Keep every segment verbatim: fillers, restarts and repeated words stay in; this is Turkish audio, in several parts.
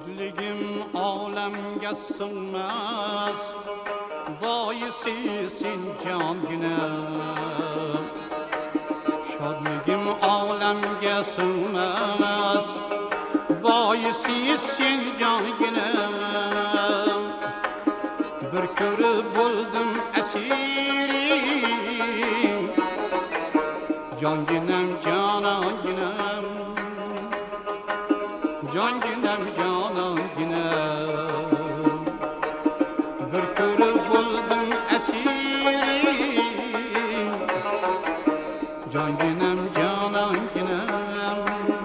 Shodligim olamga sig'mas, boisi sen jonginam. Shodligim olamga sig'mas, boisi sen jonginam. Bir ko'rib bo'ldim asiring, jonginam jononginam. Jonginam jononginam. Bir ko'rib bo'ldim asiring, jonginam jononginam.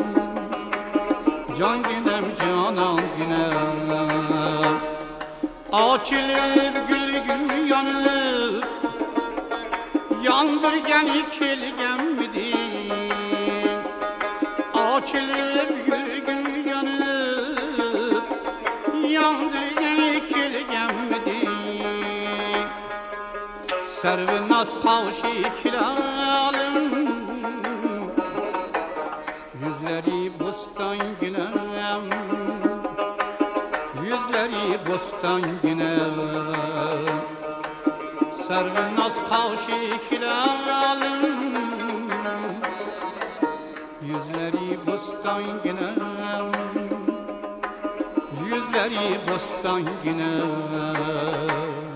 Jonginam jononginam. Ochilib gulgin yonib, yondirgani kelganmiding? Ochilib gulgin yonib, yondirgani kelganmiding? Sarvinoz qoshik hilolim, yuzlari bo'stonginam. Yüzleri bostanginam. Sarvinoz qoshik hilolim, yüzleri bostanginam. Yüzleri bostanginam.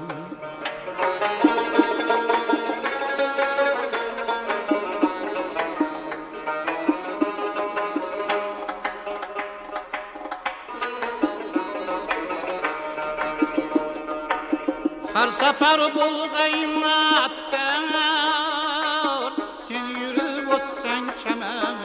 Her sefer bulgaymatlar, sen yürüp ötsen kemen.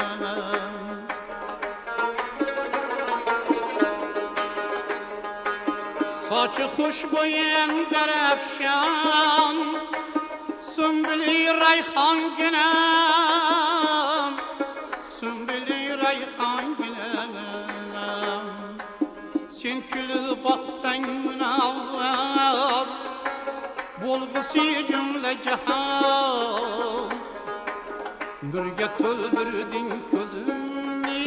Saçı huşboyen berefşan, sümbülü rayhan ginem, sümbülü rayhan ginem. Sen külüp baksan münavvar, bulgusu cümle cihan. Nurga to'ldirding ko'zimni,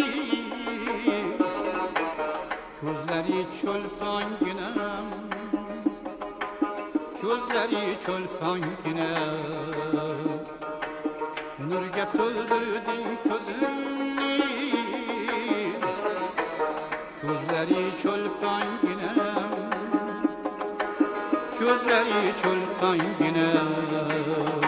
ko'zlari cho'lponginam, ko'zlari cho'lponginam. Nurga to'ldirding ko'zimni, ko'zlari cho'lponginam, ko'zlari cho'lponginam.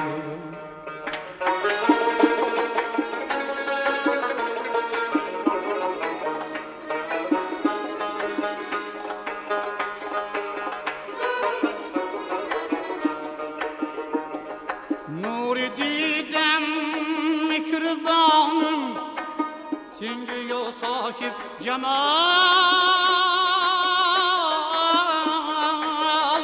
Nuri didem mihribanım, tengi yo sahip cemal.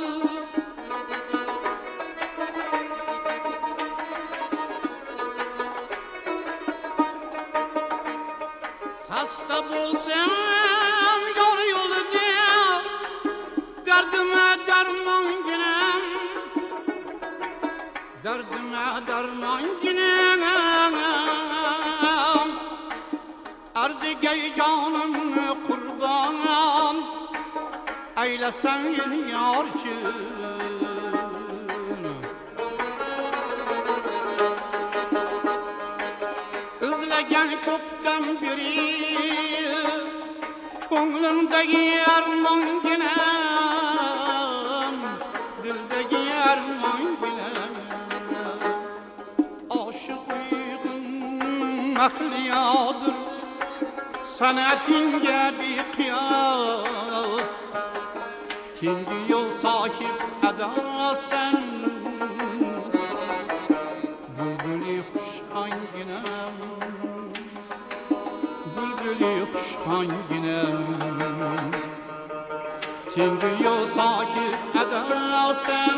Hasta bulsam yol yolda, derdime derman ginem, derdime derman ginem. Ardıgey canımı kurban, eylesen yar ki. Üzlegen köpten biri, ko'nglimdagi armon ginem, dildagi armon ginem. Aşık uyg'un mahliyadır, san'atinga beqiyos. Tengi yo'l sohib adosan, bulbuli xushhonginam, bulbuli xushhonginam. Tengi yo'l sohib adosan,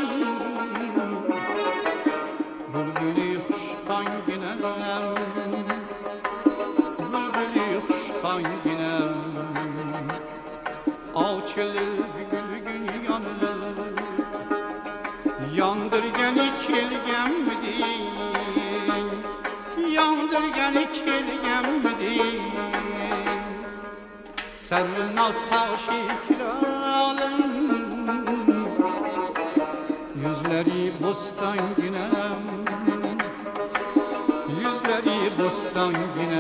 bulbuli xushhonginam, bulbuli xushhonginam. Ochilib gulgin yonib, yondirgani kelganmiding? Yondirgani kelganmiding? Servinaz taşı hilalın, yüzleri bostan günem, yüzleri bostan günem.